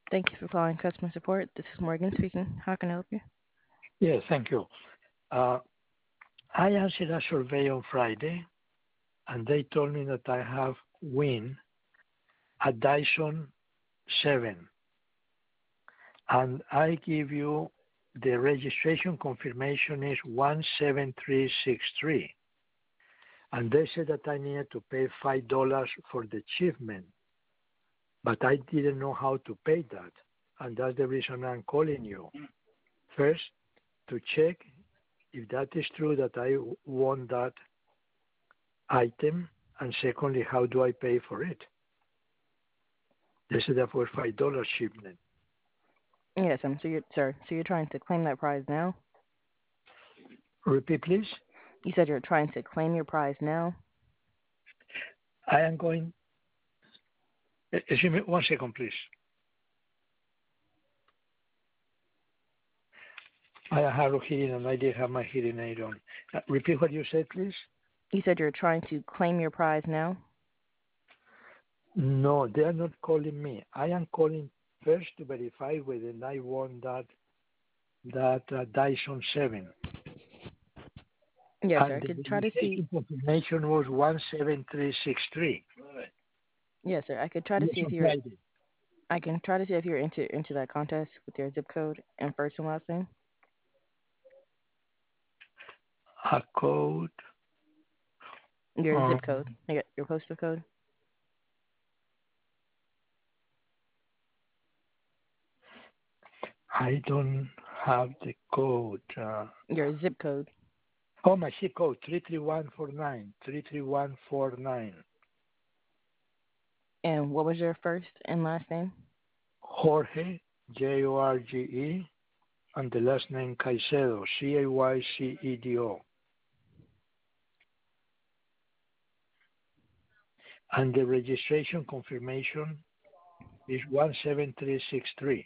Thank you for calling customer support. This is Morgan speaking. How can I help you? Yes, thank you. Uh, I answered a survey on Friday, and they told me that I have win a Dyson 7, and I give you the registration confirmation is 17363, and they said that I needed to pay $5 for the achievement, but I didn't know how to pay that, and that's the reason I'm calling you. First, to check if that is true that I won that item, and secondly, how do I pay for it? They said that for $5 shipment. Yes, So you're trying to claim that prize now? Repeat, please. You said you're trying to claim your prize now? I am going. Excuse me, 1 second, please. I have hard of hearing and I did have my hearing aid on. Repeat what you said, please. You said you're trying to claim your prize now? No, they are not calling me. I am calling first to verify whether I won that Dyson 7. Yes, sir. And I the could try to see. registration confirmation was 17363. Yes, sir. I could try to Yes, see if on you're. Friday. I can try to see if you're into that contest with your zip code and first and last name. A code. Your zip Um, code. Your postal code. I don't have the code. Your zip code. My zip code 33149. 33149. And what was your first and last name? Jorge, Jorge, and the last name Caicedo, Caycedo. And the registration confirmation is 17363.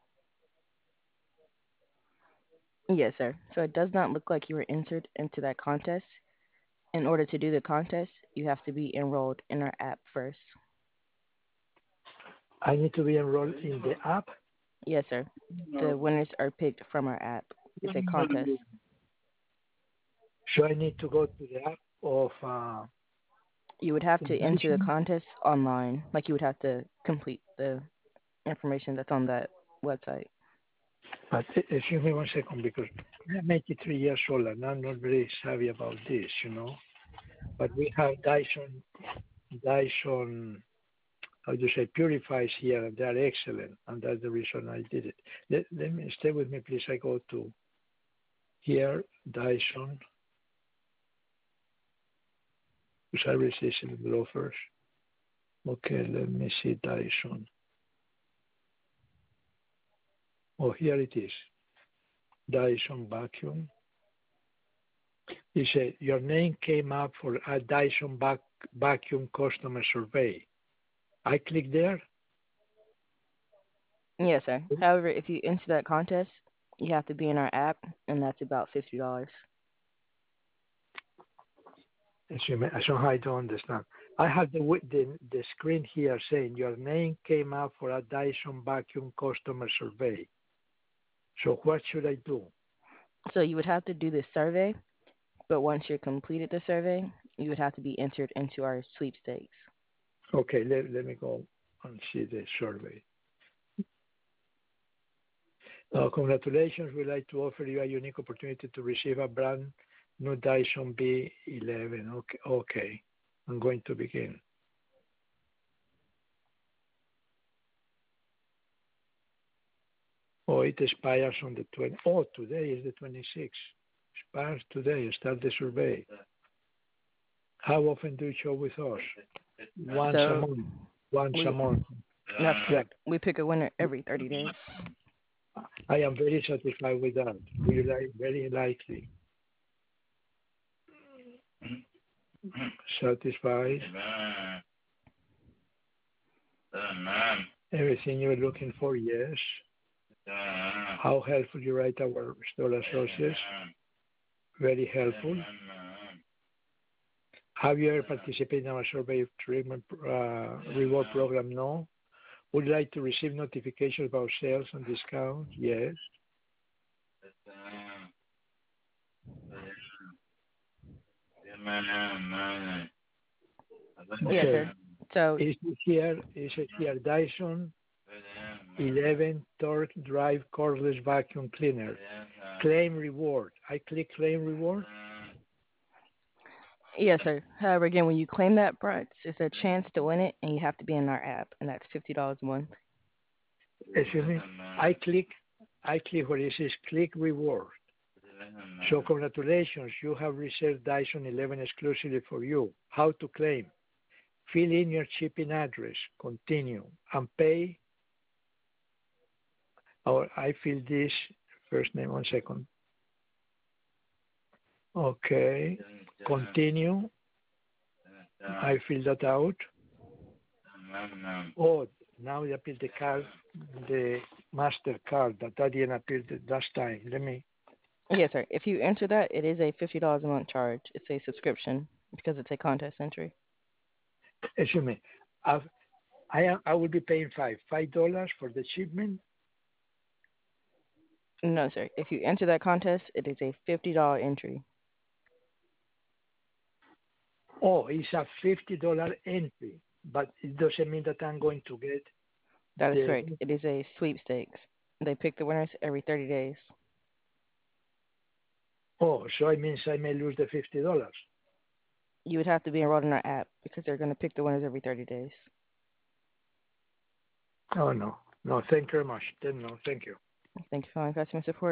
Yes, sir. So it does not look like you were entered into that contest. In order to do the contest, you have to be enrolled in our app first. I need to be enrolled in the app. Yes, sir. The winners are picked from our app. It's a contest. So I need to go to the app of You would have to enter the Dyson. contest online. Like you would have to complete the information that's on that website. But excuse me 1 second because I'm 83 years old and I'm not very savvy about this, But we have Dyson, how do you say, purifies here, and they are excellent, and that's the reason I did it. Let me stay with me, please. I go to here, Dyson, service is in the loafers. Okay, let me see Dyson. Oh, here it is. Dyson vacuum. It said your name came up for a Dyson vacuum customer survey. I click there. Yes, sir. However, if you enter that contest, you have to be in our app, and that's about $50. Excuse me, somehow I don't understand. I have the screen here saying your name came up for a Dyson vacuum customer survey. So what should I do? So you would have to do this survey, but once you're completed the survey, you would have to be entered into our sweepstakes. Okay, let me go and see the survey. Congratulations. We'd like to offer you a unique opportunity to receive a brand new Dyson B11. Okay. I'm going to begin. Oh, it expires on the 20th. Oh, today is the 26th. Expires today. Start the survey. How often do you show with us? Once a So month. Once a we month. that's Yeah. correct. We pick a winner every 30 days. I am very satisfied with that. We like very likely. Satisfied. Everything you're looking for, yes. How helpful you write our store associates? Very helpful. Have you ever participated in our survey treatment reward program? No. Would you like to receive notifications about sales and discounts? Yes. Yes, Okay. sir. So, Is it here Dyson 11 torque drive cordless vacuum cleaner? Claim reward. I click claim reward. yes, sir. However, again, when you claim that prize, it's a chance to win it, and you have to be in our app, and that's $50 a month. Excuse me. I click where it says click reward. So congratulations, you have reserved Dyson 11 exclusively for you. How to claim? Fill in your shipping address, continue, and pay. Or I fill this first name, 1 second. Okay, continue. I fill that out. Oh, now it appears the card, the MasterCard that didn't appear the last time. Let me. Yes, sir. If you enter that, it is a $50 a month charge. It's a subscription because it's a contest entry. Excuse me. I will be paying $5 for the shipment. No, sir. If you enter that contest, it is a $50 entry. Oh, it's a $50 entry, but it doesn't mean that I'm going to get That is the. correct. It is a sweepstakes. They pick the winners every 30 days. Oh, so it means I may lose the $50. You would have to be enrolled in our app because they're going to pick the winners every 30 days. Oh no, no, thank you very much. Then no, thank you. Thank you for calling customer support.